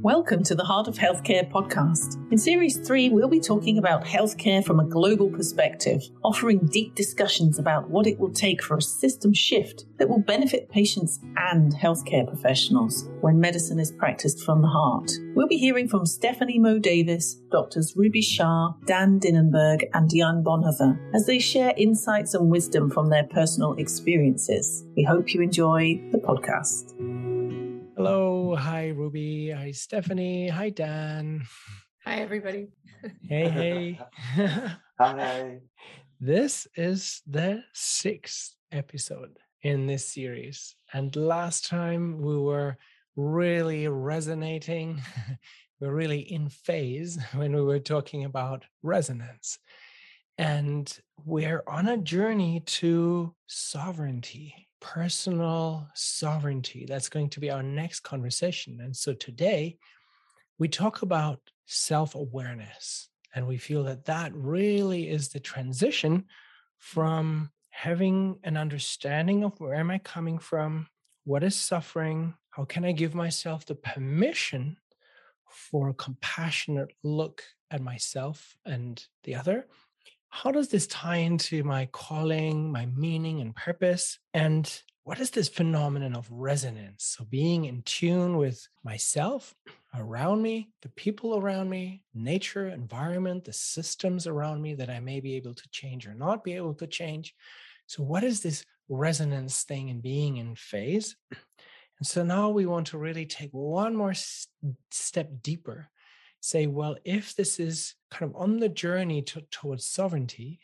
Welcome to the Heart of Healthcare podcast. In Series 3, we'll be talking about healthcare from a global perspective, offering deep discussions about what it will take for a system shift that will benefit patients and healthcare professionals when medicine is practiced from the heart. We'll be hearing from Stephanie Moe Davis, Drs. Ruby Shah, Dan Dinenberg, and Diane Bonhoeffer as they share insights and wisdom from their personal experiences. We hope you enjoy the podcast. Hello. Hi, Ruby. Hi, Stephanie. Hi, Dan. Hi, everybody. Hey. Hi. This is the 6th episode in this series. And last time we were really resonating. We're really in phase when we were talking about resonance. And we're on a journey to sovereignty. Personal sovereignty. That's going to be our next conversation. And so today we talk about self-awareness, and we feel that that really is the transition from having an understanding of where am I coming from, what is suffering, how can I give myself the permission for a compassionate look at myself and the other. How does this tie into my calling, my meaning and purpose? And what is this phenomenon of resonance? So being in tune with myself, around me, the people around me, nature, environment, the systems around me that I may be able to change or not be able to change. So what is this resonance thing and being in phase? And so now we want to really take one more step deeper. Say, well, if this is kind of on the journey towards sovereignty,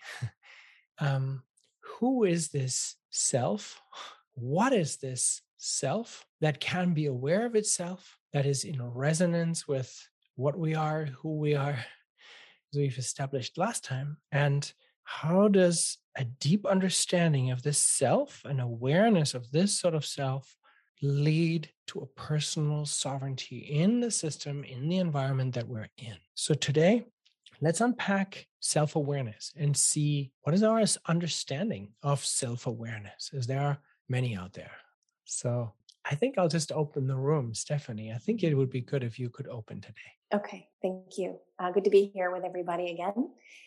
who is this self? What is this self that can be aware of itself, that is in resonance with what we are, who we are, as we've established last time? And how does a deep understanding of this self and awareness of this sort of self lead to a personal sovereignty in the system, in the environment that we're in? So today, let's unpack self-awareness and see what is our understanding of self-awareness, as there are many out there. So I think I'll just open the room. Stephanie, I think it would be good if you could open today. Okay, thank you. Good to be here with everybody again.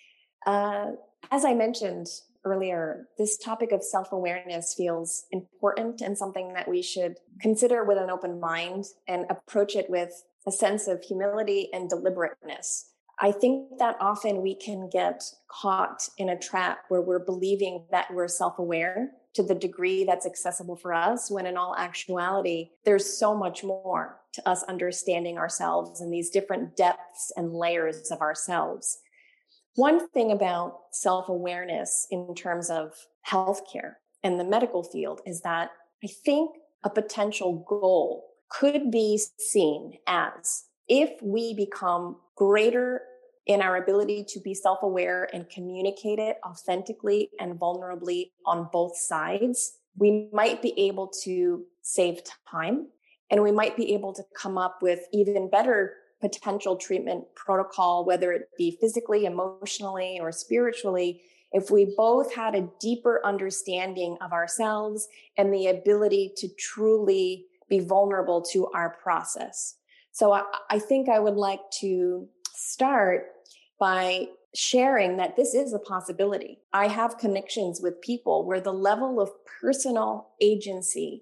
As I mentioned earlier, this topic of self-awareness feels important and something that we should consider with an open mind and approach it with a sense of humility and deliberateness. I think that often we can get caught in a trap where we're believing that we're self-aware to the degree that's accessible for us, when in all actuality, there's so much more to us understanding ourselves and these different depths and layers of ourselves. One thing about self-awareness in terms of healthcare and the medical field is that I think a potential goal could be seen as, if we become greater in our ability to be self-aware and communicate it authentically and vulnerably on both sides, we might be able to save time, and we might be able to come up with even better potential treatment protocol, whether it be physically, emotionally, or spiritually, if we both had a deeper understanding of ourselves and the ability to truly be vulnerable to our process. So I think I would like to start by sharing that this is a possibility. I have connections with people where the level of personal agency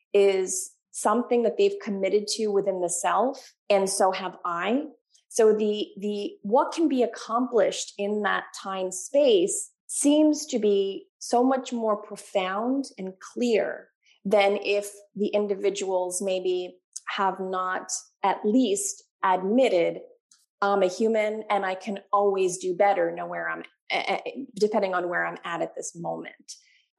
is something that they've committed to within the self, and so have I. So the what can be accomplished in that time space seems to be so much more profound and clear than if the individuals maybe have not at least admitted, I'm a human and I can always do better, depending on where I'm at this moment.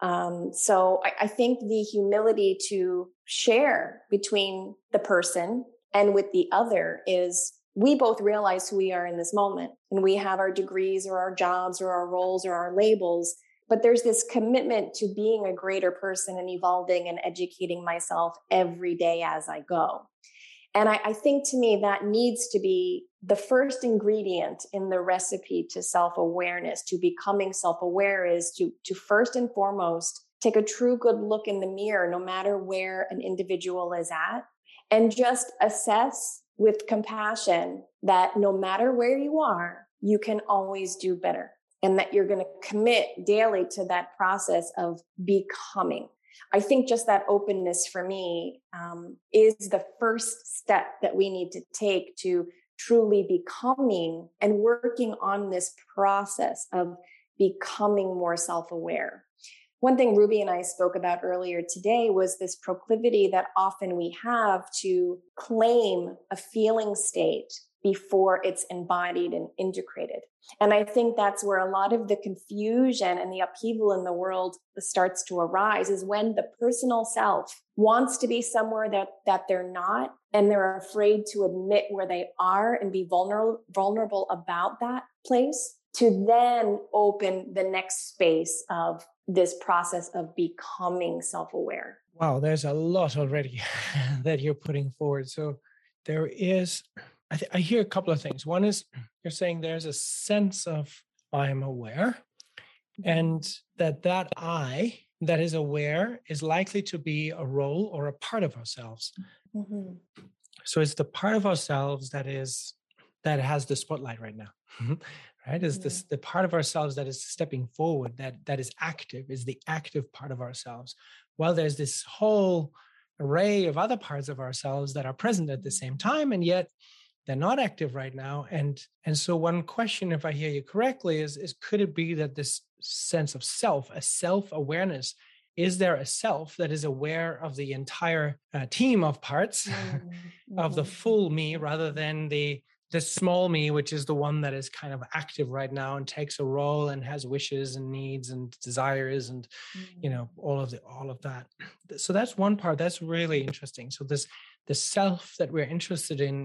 So I think the humility to share between the person and with the other is, we both realize who we are in this moment, and we have our degrees or our jobs or our roles or our labels, but there's this commitment to being a greater person and evolving and educating myself every day as I go. And I think, to me, that needs to be the first ingredient in the recipe to self-awareness, to becoming self-aware, is to first and foremost take a true good look in the mirror, no matter where an individual is at, and just assess with compassion that no matter where you are, you can always do better, and that you're going to commit daily to that process of becoming. I think just that openness for me is the first step that we need to take to truly becoming and working on this process of becoming more self-aware. One thing Ruby and I spoke about earlier today was this proclivity that often we have to claim a feeling state before it's embodied and integrated. And I think that's where a lot of the confusion and the upheaval in the world starts to arise, is when the personal self wants to be somewhere that they're not, and they're afraid to admit where they are and be vulnerable about that place, to then open the next space of this process of becoming self-aware. Wow, there's a lot already that you're putting forward. So there is, I hear a couple of things. One is you're saying there's a sense of I'm aware, and that I that is aware is likely to be a role or a part of ourselves. Mm-hmm. So it's the part of ourselves that has the spotlight right now. Right? Is this the part of ourselves that is stepping forward, that is active, is the active part of ourselves. While there's this whole array of other parts of ourselves that are present at the same time, and yet they're not active right now. And so one question, if I hear you correctly, is could it be that this sense of self, a self-awareness, is there a self that is aware of the entire team of parts of the full me, rather than the small me, which is the one that is kind of active right now and takes a role and has wishes and needs and desires and all of that. So that's one part that's really interesting. So the self that we're interested in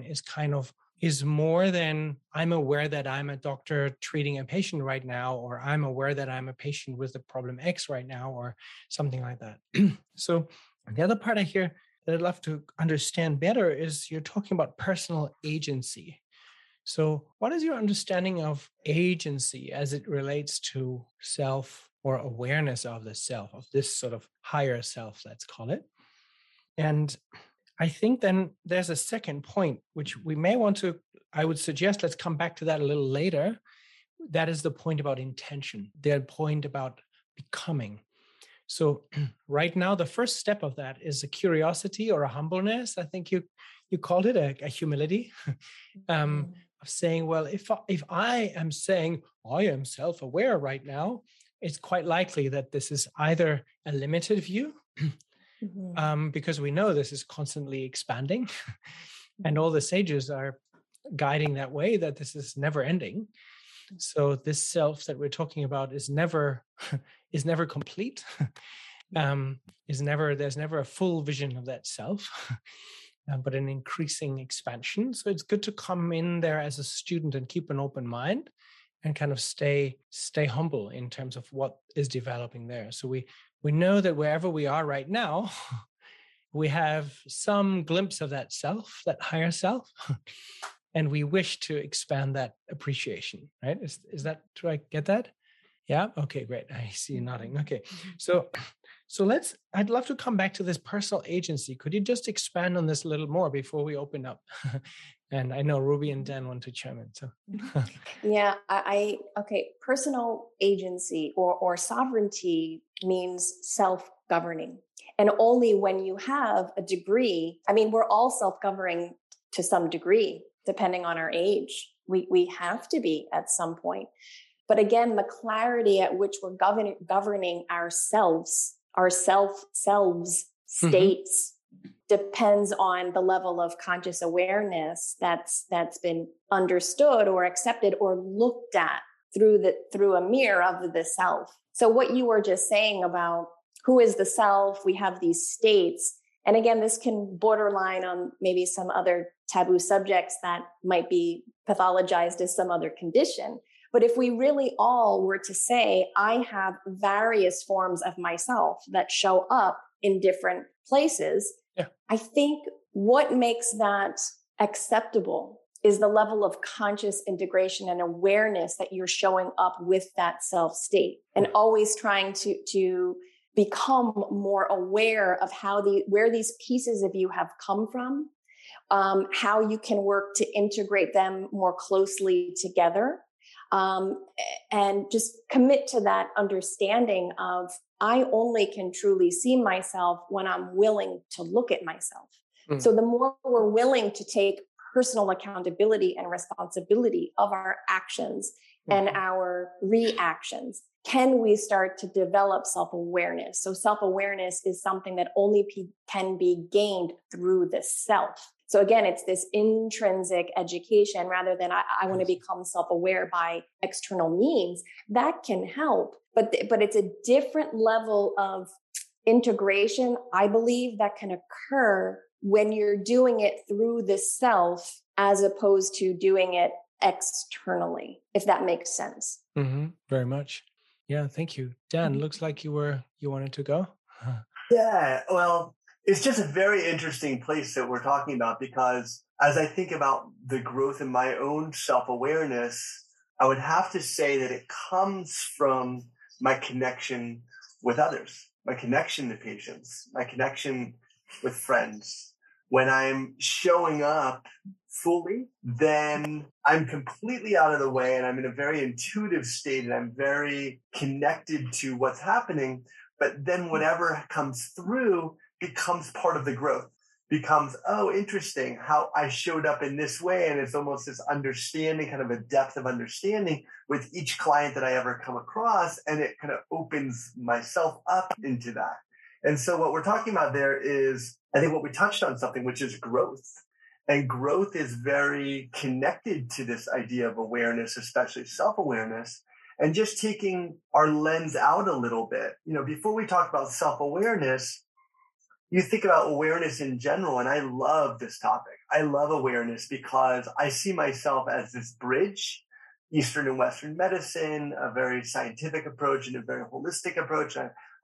is more than I'm aware that I'm a doctor treating a patient right now, or I'm aware that I'm a patient with the problem X right now, or something like that. So the other part I hear that I'd love to understand better is you're talking about personal agency. So what is your understanding of agency as it relates to self or awareness of the self, of this sort of higher self, let's call it? And I think then there's a second point, which we may want to, I would suggest, let's come back to that a little later. That is the point about intention, the point about becoming. So right now, the first step of that is a curiosity or a humbleness. I think you called it a humility. Of saying, well, if I am saying I am self-aware right now, it's quite likely that this is either a limited view, because we know this is constantly expanding, and all the sages are guiding that way, that this is never ending. So this self that we're talking about is never complete. There's never a full vision of that self. But an increasing expansion. So it's good to come in there as a student and keep an open mind and kind of stay humble in terms of what is developing there. So we know that wherever we are right now, we have some glimpse of that self, that higher self, and we wish to expand that appreciation, right? Is that, do I get that? Yeah? Okay, great. I see you nodding. Okay. So I'd love to come back to this personal agency. Could you just expand on this a little more before we open up? And I know Ruby and Dan want to chime in. So yeah, okay. Personal agency or sovereignty means self-governing. And only when you have a degree, I mean, we're all self-governing to some degree, depending on our age. We have to be at some point. But again, the clarity at which we're governing ourselves, our selves states, depends on the level of conscious awareness that's been understood or accepted or looked at through a mirror of the self. So what you were just saying about who is the self, we have these states. And again, this can borderline on maybe some other taboo subjects that might be pathologized as some other condition. But if we really all were to say, I have various forms of myself that show up in different places, I think what makes that acceptable is the level of conscious integration and awareness that you're showing up with that self state, and always trying to become more aware of where these pieces of you have come from, how you can work to integrate them more closely together, and just commit to that understanding of I only can truly see myself when I'm willing to look at myself. So the more we're willing to take personal accountability and responsibility of our actions and our reactions, can we start to develop self-awareness? So self-awareness is something that only can be gained through the self. So again, it's this intrinsic education rather than I want to become self-aware by external means. That can help, but it's a different level of integration, I believe, that can occur when you're doing it through the self as opposed to doing it externally, if that makes sense. Very much. Yeah, thank you. Dan, looks like you wanted to go. Yeah, well, it's just a very interesting place that we're talking about, because as I think about the growth in my own self-awareness, I would have to say that it comes from my connection with others, my connection to patients, my connection with friends. When I'm showing up fully, then I'm completely out of the way and I'm in a very intuitive state and I'm very connected to what's happening. But then whatever comes through becomes part of the growth, becomes, oh, interesting how I showed up in this way. And it's almost this understanding, kind of a depth of understanding with each client that I ever come across. And it kind of opens myself up into that. And so what we're talking about there is, I think what we touched on something, which is growth. And growth is very connected to this idea of awareness, especially self-awareness, and just taking our lens out a little bit. You know, before we talk about self-awareness, you think about awareness in general, and I love this topic. I love awareness because I see myself as this bridge, Eastern and Western medicine, a very scientific approach and a very holistic approach.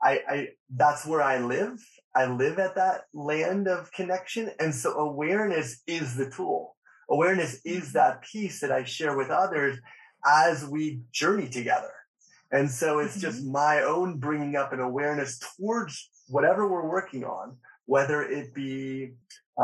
I that's where I live. I live at that land of connection. And so awareness is the tool. Awareness is that piece that I share with others as we journey together. And so it's just my own bringing up an awareness towards whatever we're working on, whether it be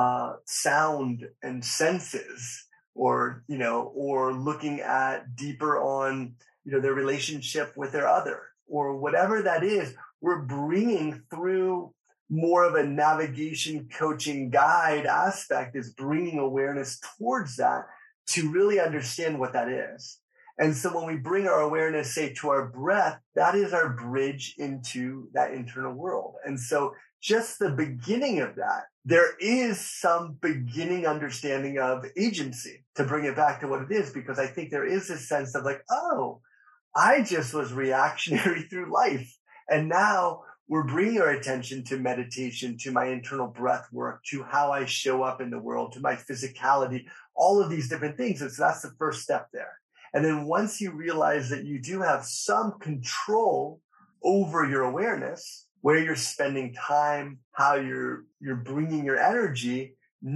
sound and senses, or, you know, or looking at deeper on, you know, their relationship with their other, or whatever that is, we're bringing through more of a navigation, coaching, guide aspect, is bringing awareness towards that to really understand what that is. And so when we bring our awareness, say, to our breath, that is our bridge into that internal world. And so just the beginning of that, there is some beginning understanding of agency, to bring it back to what it is, because I think there is this sense of like, oh, I just was reactionary through life. And now we're bringing our attention to meditation, to my internal breath work, to how I show up in the world, to my physicality, all of these different things. And so that's the first step there. And then once you realize that you do have some control over your awareness, where you're spending time, how you're bringing your energy,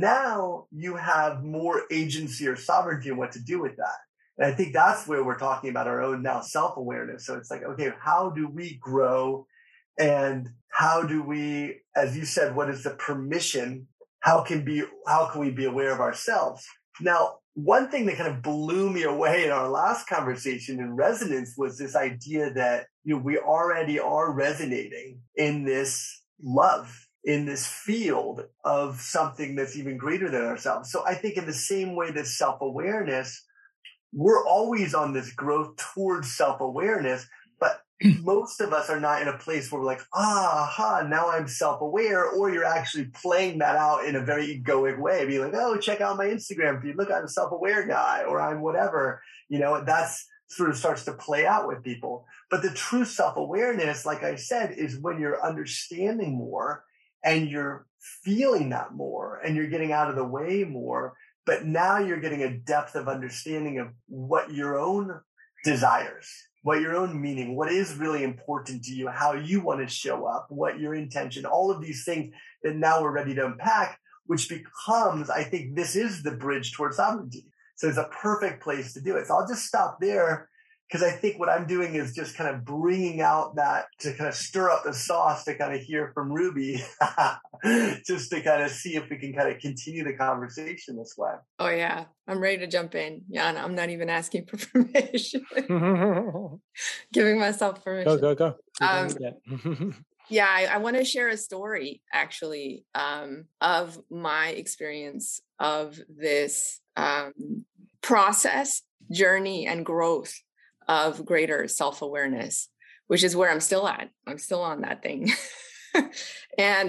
now you have more agency or sovereignty in what to do with that. And I think that's where we're talking about our own now self-awareness. So it's like, okay, how do we grow? And how do we, as you said, what is the permission? How can we be aware of ourselves? Now, one thing that kind of blew me away in our last conversation in resonance was this idea that, you know, we already are resonating in this love, in this field of something that's even greater than ourselves. So I think in the same way that self-awareness, we're always on this growth towards self-awareness, but most of us are not in a place where we're like, now I'm self-aware, or you're actually playing that out in a very egoic way, being like, oh, check out my Instagram feed. Look, I'm a self-aware guy, or I'm whatever, you know, that's sort of starts to play out with people. But the true self-awareness, like I said, is when you're understanding more and you're feeling that more and you're getting out of the way more. But now you're getting a depth of understanding of what your own desires, what your own meaning, what is really important to you, how you want to show up, what your intention, all of these things that now we're ready to unpack, which becomes, I think this is the bridge towards sovereignty. So it's a perfect place to do it. So I'll just stop there because I think what I'm doing is just kind of bringing out that to kind of stir up the sauce to kind of hear from Ruby, just to kind of see if we can kind of continue the conversation this way. Oh yeah, I'm ready to jump in. Yeah, I'm not even asking for permission. Giving myself permission. Go. Yeah, I want to share a story actually of my experience of this process, journey, and growth of greater self-awareness, which is where I'm still at. I'm still on that thing. And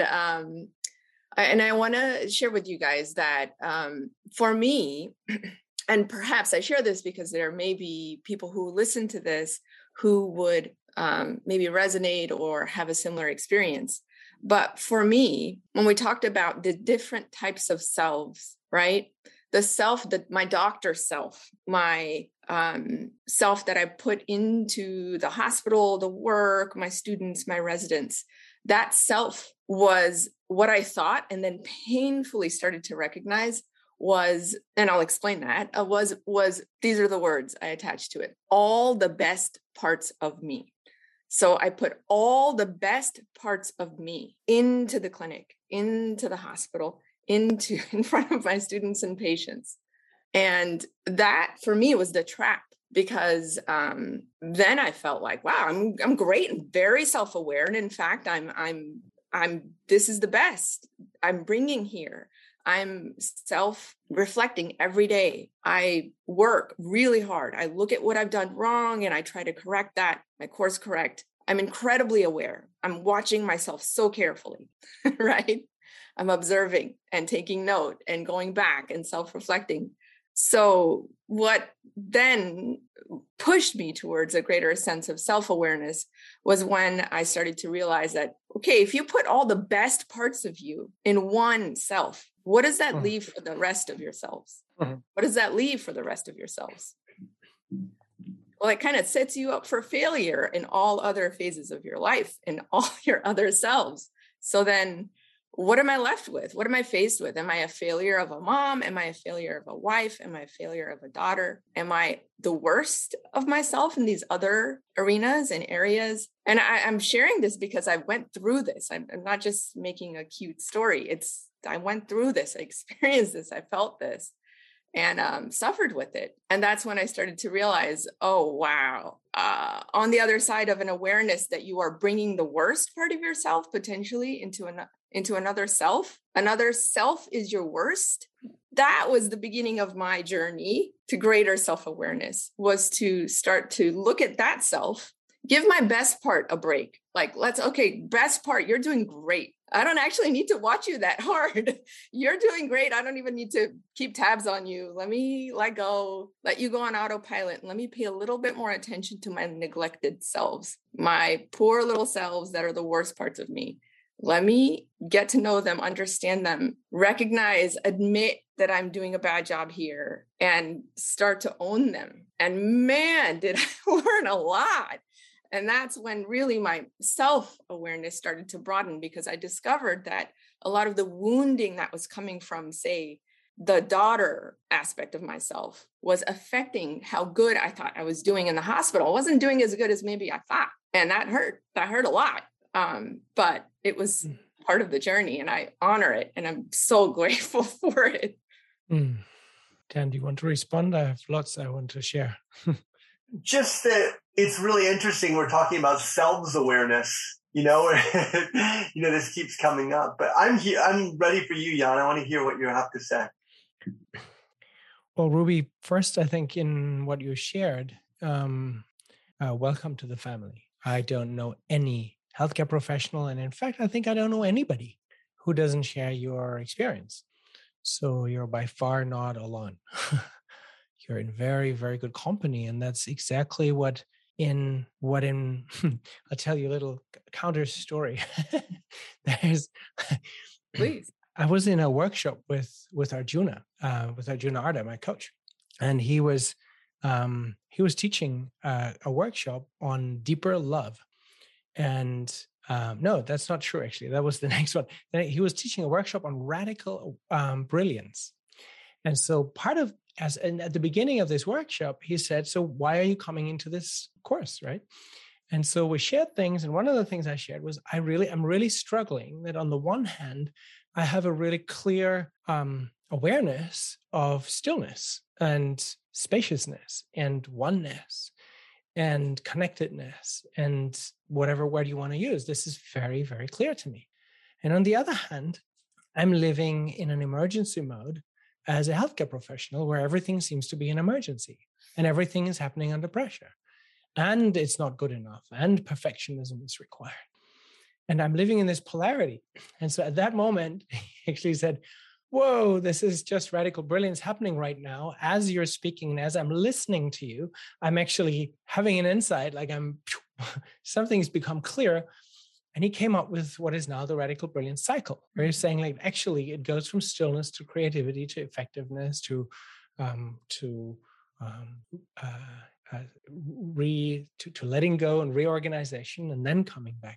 I want to share with you guys that for me, and perhaps I share this because there may be people who listen to this who would maybe resonate or have a similar experience. But for me, when we talked about the different types of selves, right? The self, my doctor self, my self that I put into the hospital, the work, my students, my residents, that self was what I thought and then painfully started to recognize was, and I'll explain that, was these are the words I attached to it, all the best parts of me. So I put all the best parts of me into the clinic, into the hospital, in front of my students and patients. And that for me was the trap, because then I felt like, wow, I'm great and very self-aware. And in fact, I'm this is the best I'm bringing here. I'm self-reflecting every day. I work really hard. I look at what I've done wrong and I try to correct that, my course correct. I'm incredibly aware. I'm watching myself so carefully, right? I'm observing and taking note and going back and self-reflecting. So what then pushed me towards a greater sense of self-awareness was when I started to realize that, okay, if you put all the best parts of you in one self, what does that leave for the rest of yourselves? What does that leave for the rest of yourselves? Well, it kind of sets you up for failure in all other phases of your life and all your other selves. So then what am I left with? What am I faced with? Am I a failure of a mom? Am I a failure of a wife? Am I a failure of a daughter? Am I the worst of myself in these other arenas and areas? And I'm sharing this because I went through this. I'm not just making a cute story. I went through this, I experienced this, I felt this, and suffered with it. And that's when I started to realize, oh, wow, on the other side of an awareness that you are bringing the worst part of yourself potentially into another self is your worst. That was the beginning of my journey to greater self-awareness, was to start to look at that self, give my best part a break. Like, best part, you're doing great. I don't actually need to watch you that hard. You're doing great. I don't even need to keep tabs on you. Let me let go, let you go on autopilot. And let me pay a little bit more attention to my neglected selves, my poor little selves that are the worst parts of me. Let me get to know them, understand them, recognize, admit that I'm doing a bad job here, and start to own them. And man, did I learn a lot. And that's when really my self-awareness started to broaden, because I discovered that a lot of the wounding that was coming from, say, the daughter aspect of myself was affecting how good I thought I was doing in the hospital. I wasn't doing as good as maybe I thought. And that hurt. That hurt a lot. But it was part of the journey, and I honor it. And I'm so grateful for it. Dan, do you want to respond? I have lots I want to share. Just that it's really interesting. We're talking about selves awareness, this keeps coming up, but I'm here. I'm ready for you, Jan. I want to hear what you have to say. Well, Ruby, first, I think in what you shared, welcome to the family. I don't know any healthcare professional. And in fact, I think I don't know anybody who doesn't share your experience. So you're by far not alone. You're in very, very good company. And that's exactly I'll tell you a little counter story. Please. I was in a workshop with Arjuna Arda, my coach, and he was teaching a workshop on deeper love. And no, that's not true, actually. That was the next one. He was teaching a workshop on radical brilliance. And so part of at the beginning of this workshop, he said, so why are you coming into this course, right? And so we shared things. And one of the things I shared was I'm really struggling that on the one hand, I have a really clear awareness of stillness and spaciousness and oneness and connectedness and whatever word you want to use. This is very, very clear to me. And on the other hand, I'm living in an emergency mode as a healthcare professional where everything seems to be an emergency and everything is happening under pressure. And it's not good enough, and perfectionism is required. And I'm living in this polarity. And so at that moment, he actually said, whoa, this is just radical brilliance happening right now. As you're speaking and as I'm listening to you, I'm actually having an insight, like something's become clear. And he came up with what is now the radical brilliance cycle, where he's saying, like, actually, it goes from stillness to creativity to effectiveness to letting go and reorganization, and then coming back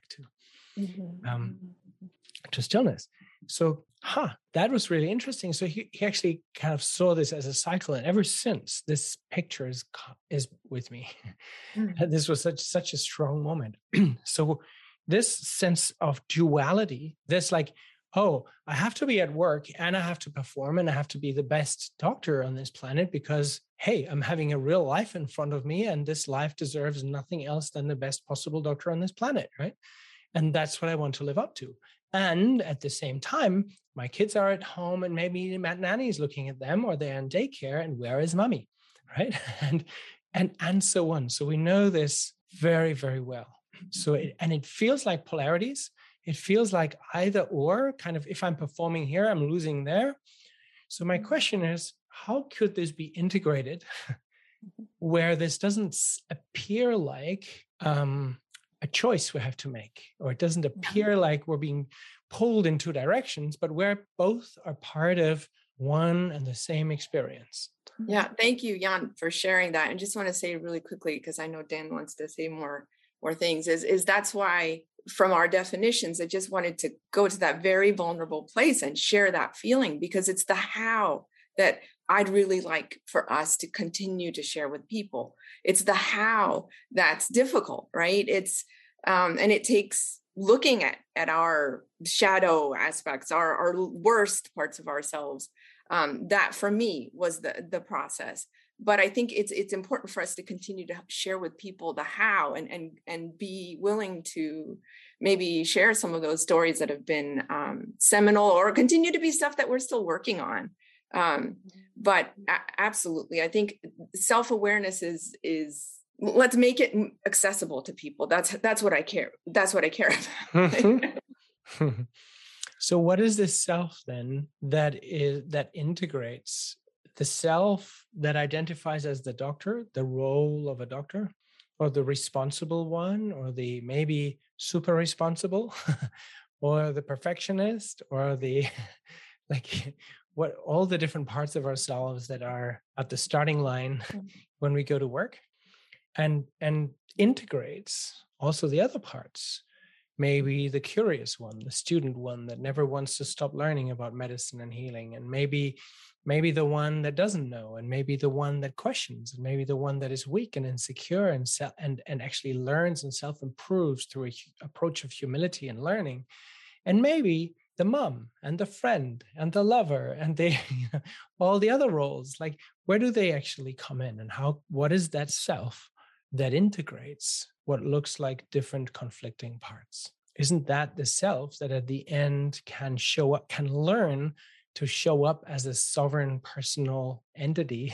to stillness. So, that was really interesting. So he actually kind of saw this as a cycle, and ever since, this picture is with me. This was such a strong moment. So this sense of duality, this like, oh, I have to be at work and I have to perform and I have to be the best doctor on this planet because, hey, I'm having a real life in front of me and this life deserves nothing else than the best possible doctor on this planet, right? And that's what I want to live up to. And at the same time, my kids are at home and maybe nanny is looking at them or they're in daycare and where is mommy, right? And so on. So we know this very, very well. So it feels like polarities. It feels like either or, kind of if I'm performing here, I'm losing there. So my question is, how could this be integrated where this doesn't appear like a choice we have to make, or it doesn't appear like we're being pulled in two directions, but where both are part of one and the same experience? Yeah, thank you, Jan, for sharing that. And just want to say really quickly, because I know Dan wants to say more things, is that's why from our definitions, I just wanted to go to that very vulnerable place and share that feeling, because it's the how that I'd really like for us to continue to share with people. It's the how that's difficult, right? It's and it takes looking at our shadow aspects, our worst parts of ourselves. That for me was the process. But I think it's important for us to continue to share with people the how and be willing to maybe share some of those stories that have been seminal or continue to be stuff that we're still working on. But absolutely, I think self-awareness is let's make it accessible to people. That's what I care. That's what I care about. So what is this self then that integrates the self that identifies as the doctor, the role of a doctor, or the responsible one, or the maybe super responsible, or the perfectionist, or the what all the different parts of ourselves that are at the starting line when we go to work, and integrates also the other parts. Maybe the curious one, the student one that never wants to stop learning about medicine and healing, and maybe the one that doesn't know, and maybe the one that questions, and maybe the one that is weak and insecure and actually learns and self-improves through an approach of humility and learning, and maybe the mom and the friend and the lover and all the other roles. Like, where do they actually come in, and what is that self that integrates what looks like different conflicting parts? Isn't that the self that at the end can show up, can learn to show up as a sovereign personal entity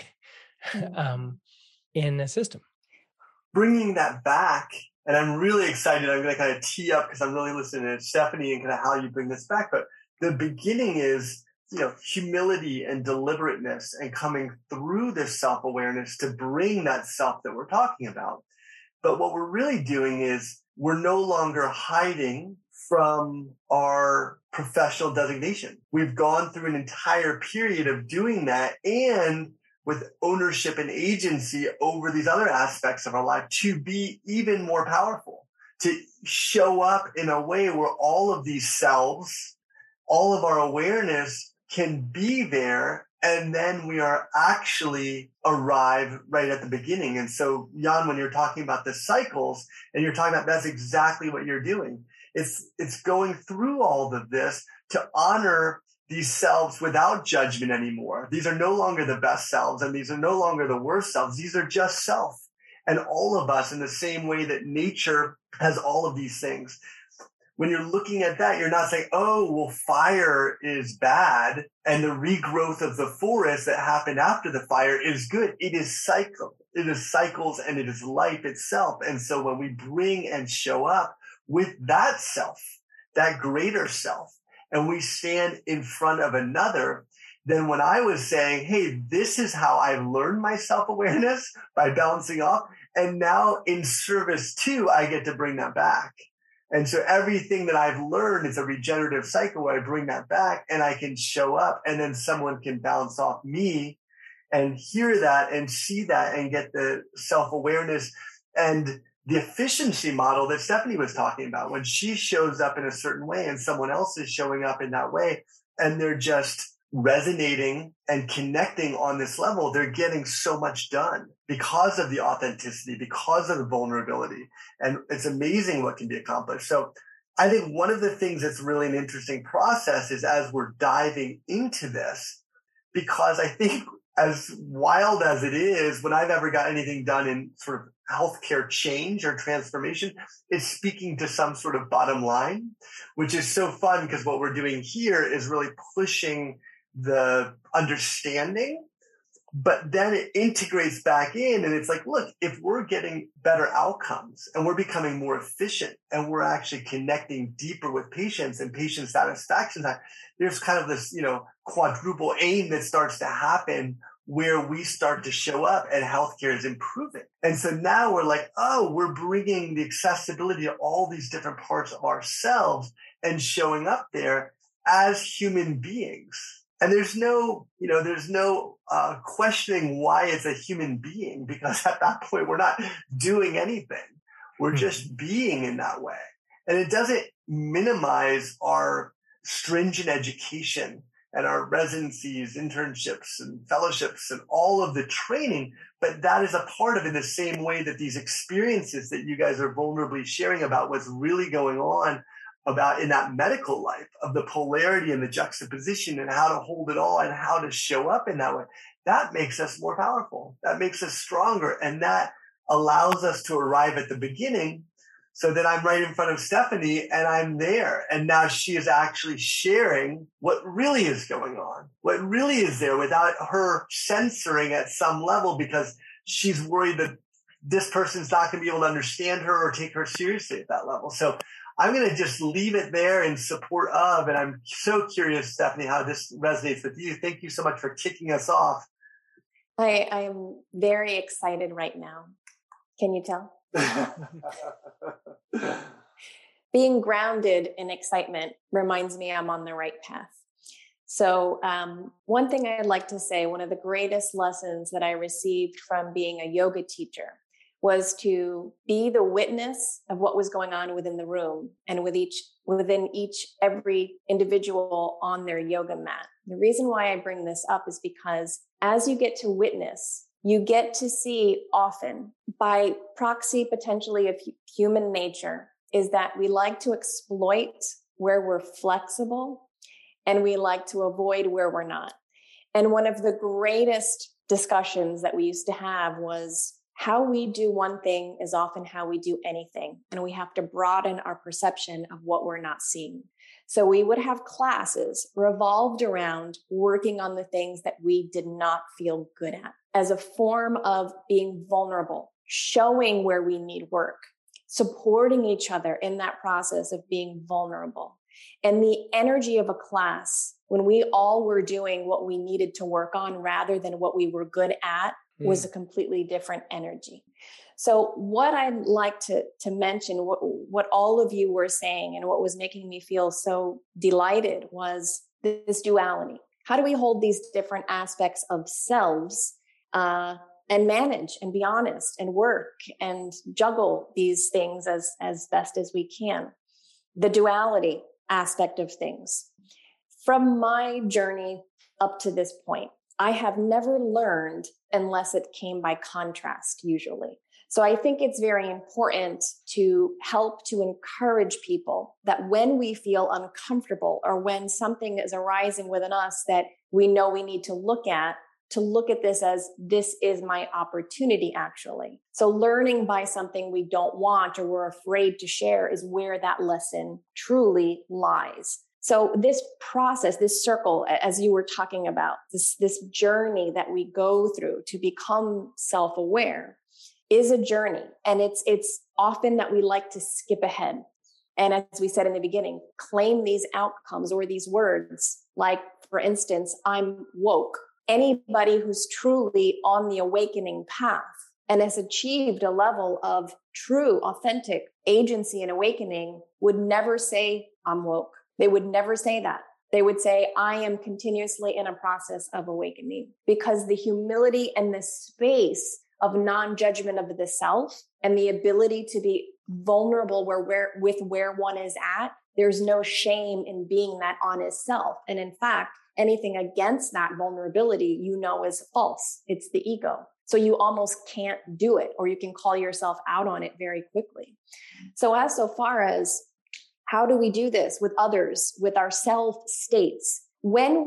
in a system? Bringing that back, and I'm really excited. I'm going to kind of tee up because I'm really listening to Stephanie and kind of how you bring this back. But the beginning is, humility and deliberateness and coming through this self-awareness to bring that self that we're talking about. But what we're really doing is we're no longer hiding from our professional designation. We've gone through an entire period of doing that, and with ownership and agency over these other aspects of our life to be even more powerful, to show up in a way where all of these selves, all of our awareness can be there, and then we are actually arrive right at the beginning. And so, Jan, when you're talking about the cycles, and you're talking about, that's exactly what you're doing. It's going through all of this to honor these selves without judgment anymore. These are no longer the best selves, and these are no longer the worst selves. These are just self. And all of us, in the same way that nature has all of these things. When you're looking at that, you're not saying, oh, well, fire is bad and the regrowth of the forest that happened after the fire is good. It is cycle. It is cycles, and it is life itself. And so when we bring and show up with that self, that greater self, and we stand in front of another, then when I was saying, hey, this is how I learned my self-awareness by bouncing off, and now in service too, I get to bring that back. And so everything that I've learned is a regenerative cycle where I bring that back and I can show up, and then someone can bounce off me and hear that and see that and get the self-awareness and the efficiency model that Stephanie was talking about. When she shows up in a certain way and someone else is showing up in that way, and they're just resonating and connecting on this level, they're getting so much done because of the authenticity, because of the vulnerability. And it's amazing what can be accomplished. So I think one of the things that's really an interesting process is as we're diving into this, because I think as wild as it is, when I've ever got anything done in sort of healthcare change or transformation, it's speaking to some sort of bottom line, which is so fun because what we're doing here is really pushing the understanding, but then it integrates back in, and it's like, look, if we're getting better outcomes and we're becoming more efficient and we're actually connecting deeper with patients and patient satisfaction, there's kind of this, quadruple aim that starts to happen where we start to show up and healthcare is improving. And so now we're like, oh, we're bringing the accessibility to all these different parts of ourselves and showing up there as human beings. And there's no questioning why it's a human being, because at that point, we're not doing anything. We're just being in that way. And it doesn't minimize our stringent education and our residencies, internships, and fellowships, and all of the training. But that is a part of it in the same way that these experiences that you guys are vulnerably sharing about what's really going on about in that medical life of the polarity and the juxtaposition and how to hold it all and how to show up in that way. That makes us more powerful. That makes us stronger. And that allows us to arrive at the beginning so that I'm right in front of Stephanie and I'm there. And now she is actually sharing what really is going on, what really is there without her censoring at some level because she's worried that this person's not going to be able to understand her or take her seriously at that level. So I'm going to just leave it there in support of, and I'm so curious, Stephanie, how this resonates with you. Thank you so much for kicking us off. I am very excited right now. Can you tell? Being grounded in excitement reminds me I'm on the right path. So one thing I'd like to say, one of the greatest lessons that I received from being a yoga teacher was to be the witness of what was going on within the room and within every individual on their yoga mat. The reason why I bring this up is because as you get to witness, you get to see often by proxy potentially of human nature is that we like to exploit where we're flexible and we like to avoid where we're not. And one of the greatest discussions that we used to have was how we do one thing is often how we do anything. And we have to broaden our perception of what we're not seeing. So we would have classes revolved around working on the things that we did not feel good at as a form of being vulnerable, showing where we need work, supporting each other in that process of being vulnerable. And the energy of a class, when we all were doing what we needed to work on rather than what we were good at, was a completely different energy. So what I'd like to mention, what all of you were saying and what was making me feel so delighted was this duality. How do we hold these different aspects of selves and manage and be honest and work and juggle these things as best as we can? The duality aspect of things. from my journey up to this point, I have never learned unless it came by contrast, usually. So I think it's very important to help to encourage people that when we feel uncomfortable or when something is arising within us that we know we need to look at this as this is my opportunity, actually. So learning by something we don't want or we're afraid to share is where that lesson truly lies. So this process, this circle, as you were talking about, this journey that we go through to become self-aware is a journey. And it's often that we like to skip ahead. And as we said in the beginning, claim these outcomes or these words, like, for instance, I'm woke. Anybody who's truly on the awakening path and has achieved a level of true, authentic agency and awakening would never say, I'm woke. They would never say that. They would say, I am continuously in a process of awakening, because the humility and the space of non-judgment of the self and the ability to be vulnerable with where one is at, there's no shame in being that honest self. And in fact, anything against that vulnerability, is false. It's the ego. So you almost can't do it, or you can call yourself out on it very quickly. So far as how do we do this with others, with our self states, when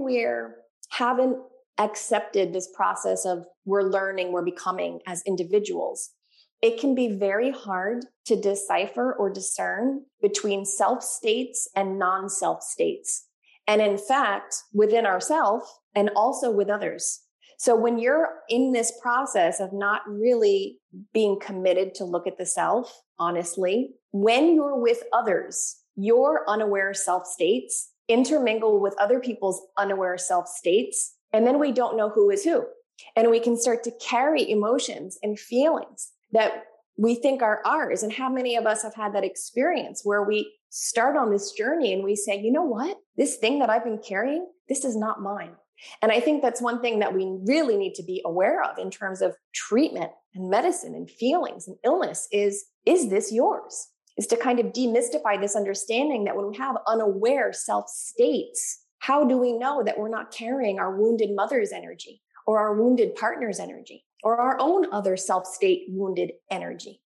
haven't accepted this process of we're learning, we're becoming as individuals, it can be very hard to decipher or discern between self states and non-self states. And in fact, within ourselves and also with others. So when you're in this process of not really being committed to look at the self, honestly, when you're with others, your unaware self states intermingle with other people's unaware self states. And then we don't know who is who. And we can start to carry emotions and feelings that we think are ours. And how many of us have had that experience where we start on this journey and we say, you know what, this thing that I've been carrying, this is not mine. And I think that's one thing that we really need to be aware of in terms of treatment and medicine and feelings and illness is this yours? Is to kind of demystify this understanding that when we have unaware self states, how do we know that we're not carrying our wounded mother's energy or our wounded partner's energy or our own other self state wounded energy?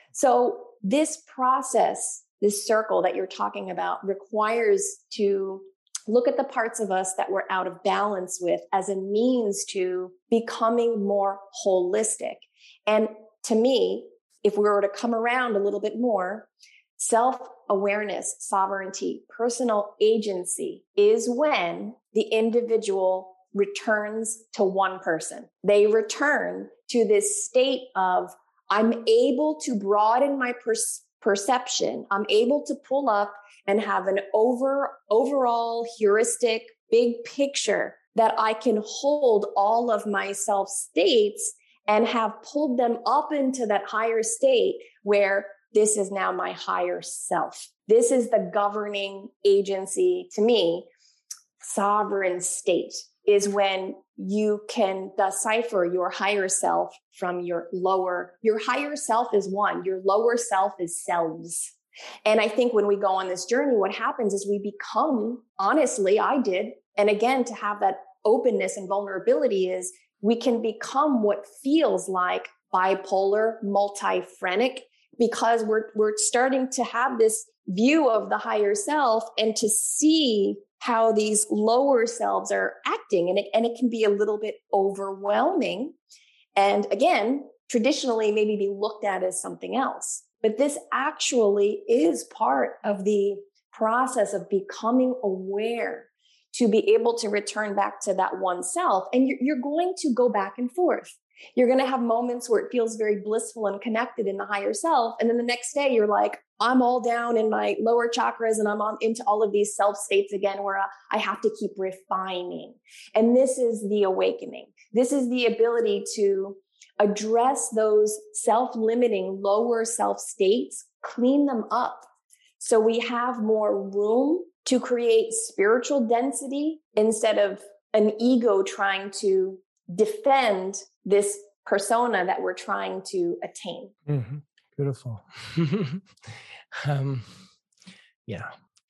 So this process, this circle that you're talking about, requires to look at the parts of us that we're out of balance with as a means to becoming more holistic. And to me, if we were to come around a little bit more, self-awareness, sovereignty, personal agency is when the individual returns to one person. They return to this state of, I'm able to broaden my perception. I'm able to pull up and have an overall heuristic, big picture that I can hold all of my self states and have pulled them up into that higher state where this is now my higher self. This is the governing agency to me. Sovereign state is when you can decipher your higher self from your lower. Your higher self is one. Your lower self is selves. And I think when we go on this journey, what happens is we become, honestly, I did. And again, to have that openness and vulnerability is we can become what feels like bipolar, multi-phrenic, because we're starting to have this view of the higher self and to see how these lower selves are acting. And it can be a little bit overwhelming. And again, traditionally maybe be looked at as something else. But this actually is part of the process of becoming aware to be able to return back to that one self. And you're going to go back and forth. You're going to have moments where it feels very blissful and connected in the higher self. And then the next day you're like, I'm all down in my lower chakras and I'm into all of these self states again, where I have to keep refining. And this is the awakening. This is the ability to address those self-limiting lower self states, clean them up. So we have more room to create spiritual density instead of an ego trying to defend this persona that we're trying to attain. Mm-hmm. Beautiful. Yeah.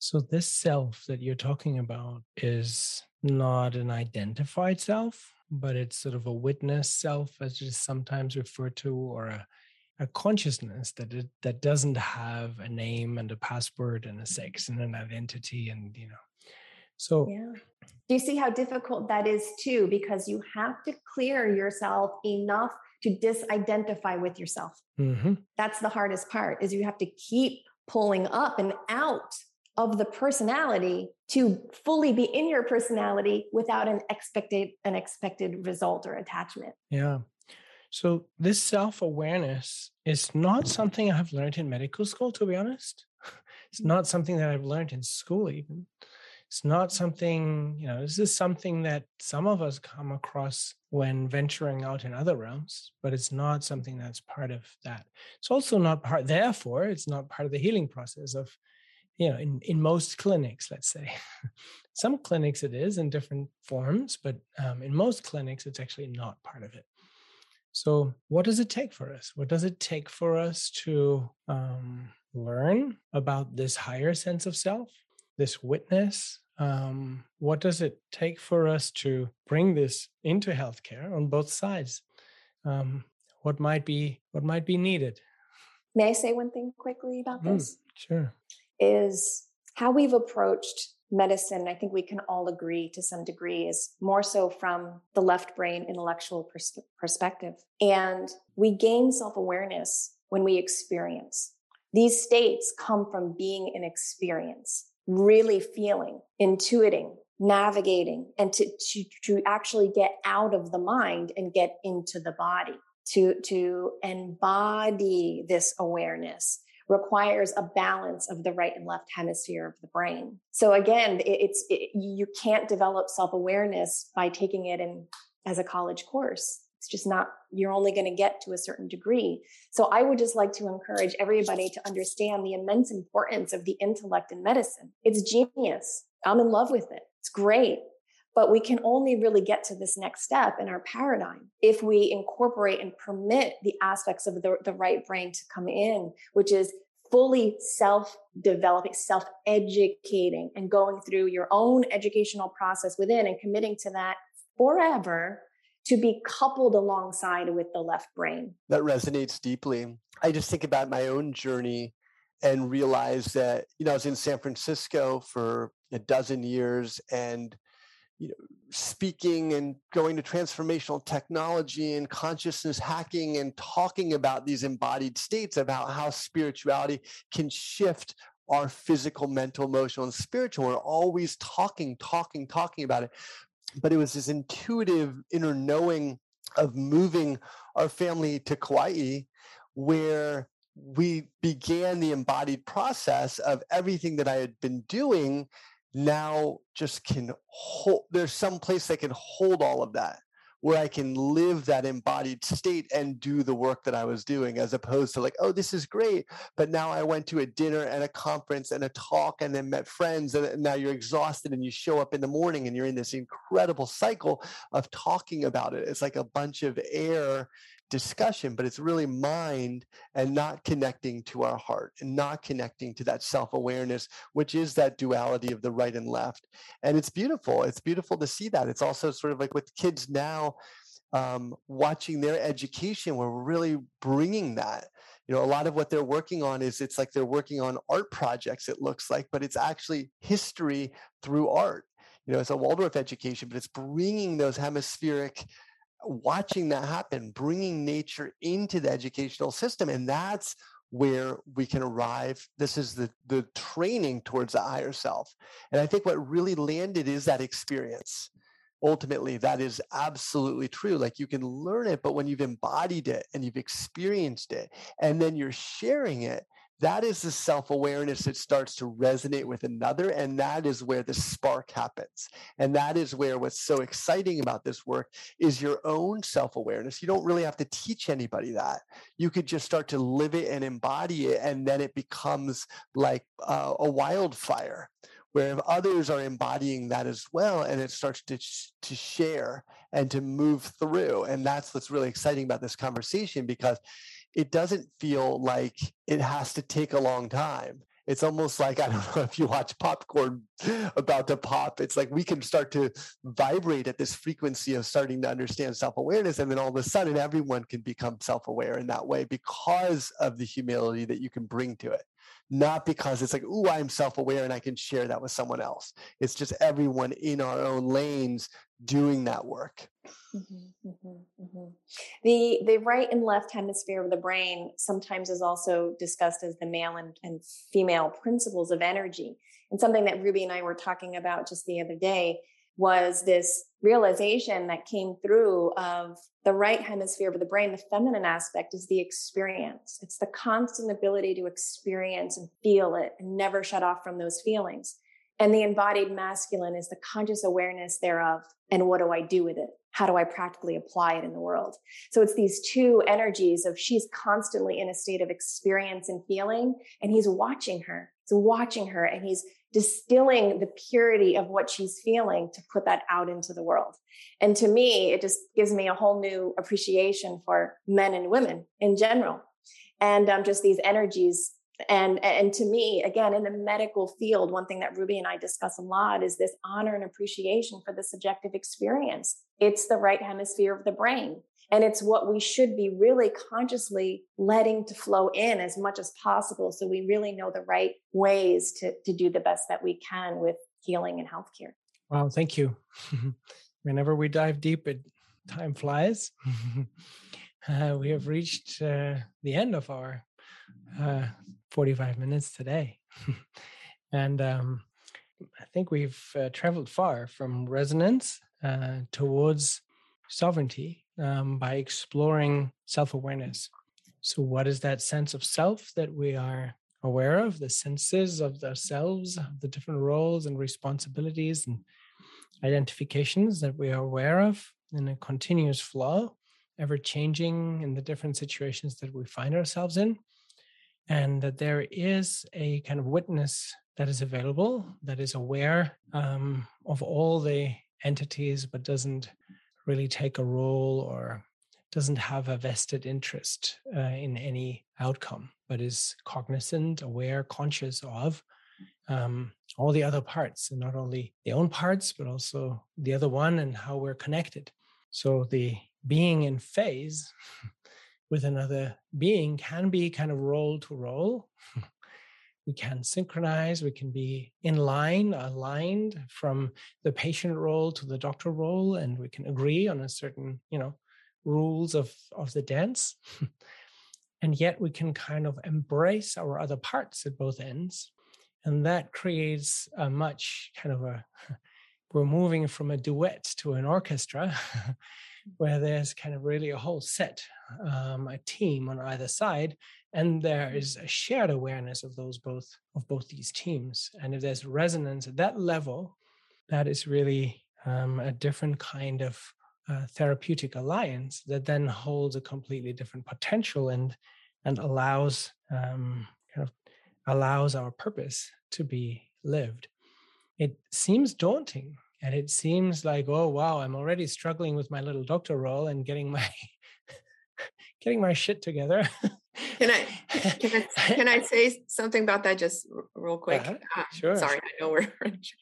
So this self that you're talking about is not an identified self, but it's sort of a witness self, as it is sometimes referred to, or a consciousness that doesn't have a name and a password and a sex and an identity, and so Yeah. Do you see how difficult that is too? Because you have to clear yourself enough to disidentify with yourself. mhm. That's the hardest part, is you have to keep pulling up and out of the personality to fully be in your personality without an expected result or attachment. Yeah. So this self-awareness is not something I've learned in medical school, to be honest. It's not something that I've learned in school even. It's not something, this is something that some of us come across when venturing out in other realms, but it's not something that's part of that. It's also not part, therefore, it's not part of the healing process of, in most clinics, let's say. Some clinics it is in different forms, but in most clinics, it's actually not part of it. So what does it take for us? What does it take for us to learn about this higher sense of self, this witness? What does it take for us to bring this into healthcare on both sides? What might be needed? May I say one thing quickly about this? Sure. Is how we've approached medicine. I think we can all agree to some degree is more so from the left brain intellectual perspective. And we gain self-awareness when we experience. These states come from being in experience, really feeling, intuiting, navigating, and to actually get out of the mind and get into the body. To embody this awareness requires a balance of the right and left hemisphere of the brain. So again, you can't develop self-awareness by taking it in as a college course. It's just not, you're only going to get to a certain degree. So I would just like to encourage everybody to understand the immense importance of the intellect in medicine. It's genius. I'm in love with it. It's great. But we can only really get to this next step in our paradigm if we incorporate and permit the aspects of the right brain to come in, which is fully self-developing, self-educating, and going through your own educational process within and committing to that forever to be coupled alongside with the left brain. That resonates deeply. I just think about my own journey and realize that, I was in San Francisco for a dozen years and speaking and going to transformational technology and consciousness hacking and talking about these embodied states, about how spirituality can shift our physical, mental, emotional, and spiritual. We're always talking about it. But it was this intuitive inner knowing of moving our family to Kauai, where we began the embodied process of everything that I had been doing now just can hold. There's some place that can hold all of that, where I can live that embodied state and do the work that I was doing, as opposed to like, oh, this is great, but now I went to a dinner and a conference and a talk and then met friends, and now you're exhausted and you show up in the morning and you're in this incredible cycle of talking about it. It's like a bunch of air discussion, but it's really mind and not connecting to our heart and not connecting to that self-awareness, which is that duality of the right and left. And it's beautiful. It's beautiful to see that. It's also sort of like with kids now, watching their education, we're really bringing that. A lot of what they're working on is, it's like they're working on art projects, it looks like, but it's actually history through art. It's a Waldorf education, but it's bringing those hemispheric, watching that happen, bringing nature into the educational system. And that's where we can arrive. This is the training towards the higher self. And I think what really landed is that experience. Ultimately, that is absolutely true. Like, you can learn it, but when you've embodied it and you've experienced it, and then you're sharing it, that is the self-awareness that starts to resonate with another. And that is where the spark happens. And that is where what's so exciting about this work is your own self-awareness. You don't really have to teach anybody that. You could just start to live it and embody it. And then it becomes like a wildfire, where if others are embodying that as well, and it starts to share and to move through. And that's what's really exciting about this conversation, because it doesn't feel like it has to take a long time. It's almost like, I don't know if you watch popcorn about to pop. It's like we can start to vibrate at this frequency of starting to understand self-awareness. And then all of a sudden, everyone can become self-aware in that way because of the humility that you can bring to it. Not because it's like, ooh, I'm self-aware and I can share that with someone else. It's just everyone in our own lanes doing that work. The right and left hemisphere of the brain sometimes is also discussed as the male and female principles of energy. And something that Ruby and I were talking about just the other day was this realization that came through of the right hemisphere of the brain. The feminine aspect is the experience. It's the constant ability to experience and feel it and never shut off from those feelings. And the embodied masculine is the conscious awareness thereof. And what do I do with it? How do I practically apply it in the world? So it's these two energies of she's constantly in a state of experience and feeling, and he's watching her. He's watching her, and he's distilling the purity of what she's feeling to put that out into the world. And to me, it just gives me a whole new appreciation for men and women in general. And just these energies. And to me, again, in the medical field, one thing that Ruby and I discuss a lot is this honor and appreciation for the subjective experience. It's the right hemisphere of the brain. And it's what we should be really consciously letting to flow in as much as possible. So we really know the right ways to do the best that we can with healing and healthcare. Wow, thank you. Whenever we dive deep, time flies. We have reached the end of our 45 minutes today. And I think we've traveled far from resonance towards sovereignty by exploring self-awareness. So what is that sense of self that we are aware of, the senses of ourselves, the different roles and responsibilities and identifications that we are aware of in a continuous flow, ever changing in the different situations that we find ourselves in? And that there is a kind of witness that is available, that is aware of all the entities, but doesn't really take a role or doesn't have a vested interest in any outcome, but is cognizant, aware, conscious of all the other parts, and not only the own parts, but also the other one and how we're connected. So the being in phase with another being can be kind of role to role. We can synchronize, we can be in line, aligned from the patient role to the doctor role, and we can agree on a certain, rules of the dance. And yet we can kind of embrace our other parts at both ends. And that creates a much we're moving from a duet to an orchestra, where there's kind of really a whole set, a team on either side, and there is a shared awareness of both these teams. And if there's resonance at that level, that is really a different kind of therapeutic alliance that then holds a completely different potential and allows allows our purpose to be lived. It seems daunting. And it seems like, oh, wow, I'm already struggling with my little doctor role and getting my shit together. Can I say something about that just real quick? Sure. Sorry, I know we're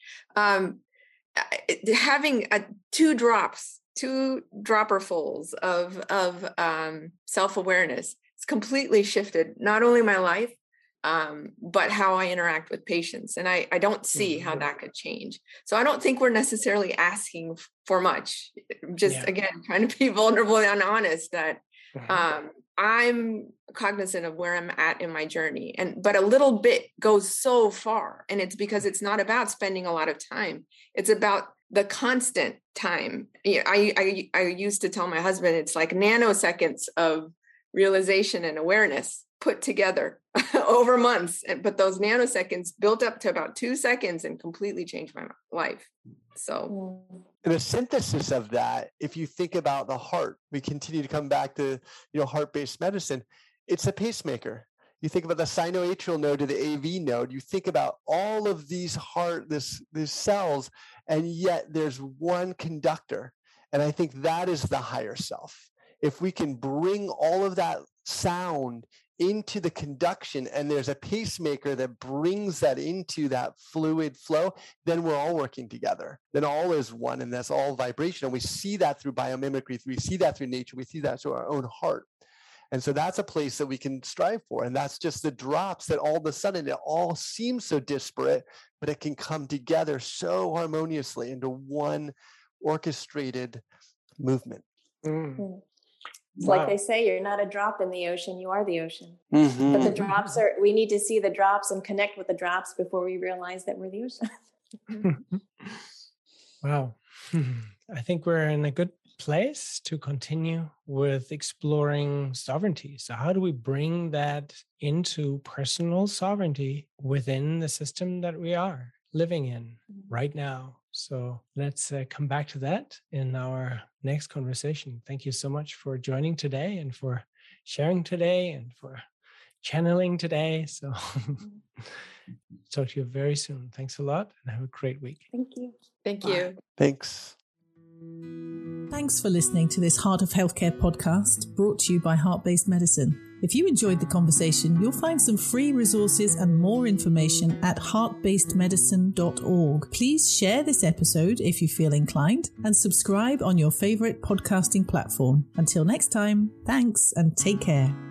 having two dropperfuls of self-awareness. It's completely shifted not only my life, but how I interact with patients. And I don't see how that could change. So I don't think we're necessarily asking for much. Just again, trying to be vulnerable and honest that I'm cognizant of where I'm at in my journey. But a little bit goes so far. And it's because it's not about spending a lot of time. It's about the constant time. I used to tell my husband, it's like nanoseconds of realization and awareness put together over months. But those nanoseconds built up to about 2 seconds and completely changed my life. So the synthesis of that, if you think about the heart, we continue to come back to, heart-based medicine. It's a pacemaker. You think about the sinoatrial node to the AV node. You think about all of these these cells, and yet there's one conductor. And I think that is the higher self. If we can bring all of that sound into the conduction, and there's a pacemaker that brings that into that fluid flow, then we're all working together. Then all is one, and that's all vibration. And we see that through biomimicry. We see that through nature. We see that through our own heart. And so that's a place that we can strive for. And that's just the drops that all of a sudden it all seems so disparate, but it can come together so harmoniously into one orchestrated movement. It's like they say, you're not a drop in the ocean, you are the ocean. Mm-hmm. But the drops we need to see the drops and connect with the drops before we realize that we're the ocean. Wow. I think we're in a good place to continue with exploring sovereignty. So how do we bring that into personal sovereignty within the system that we are living in right now? So let's come back to that in our next conversation. Thank you so much for joining today and for sharing today and for channeling today. So talk to you very soon. Thanks a lot and have a great week. Thank you. Thank you. Thanks. Thanks for listening to this Heart of Healthcare podcast brought to you by Heart-Based Medicine. If you enjoyed the conversation, you'll find some free resources and more information at heartbasedmedicine.org. Please share this episode if you feel inclined and subscribe on your favorite podcasting platform. Until next time, thanks and take care.